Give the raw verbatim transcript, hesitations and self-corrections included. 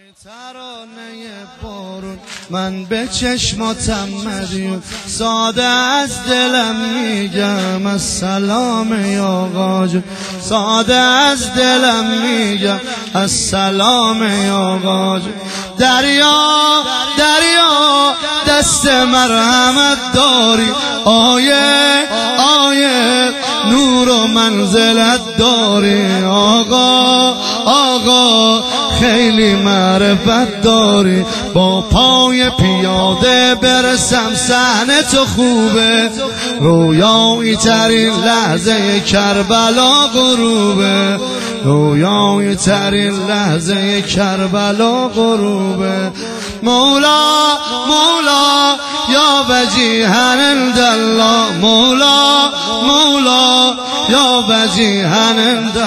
ترانه بارون من به چشماتم مدیون ساده از دلم میگم السلام یا آقا جون، ساده از دلم میگم السلام یا آقا جون. دریا دریا دست مرحمت داری، آیه آیه نور و منزلت داری، آقا آقا خیلی معرفت داری. با پای پیاده برسم صحنه تو خوبه، رویایی ترین لحظه کربلا غروبه، رویایی ترین لحظه کربلا غروبه. مولا مولا یا وجیها عند الله، مولا مولا یا وجیها عند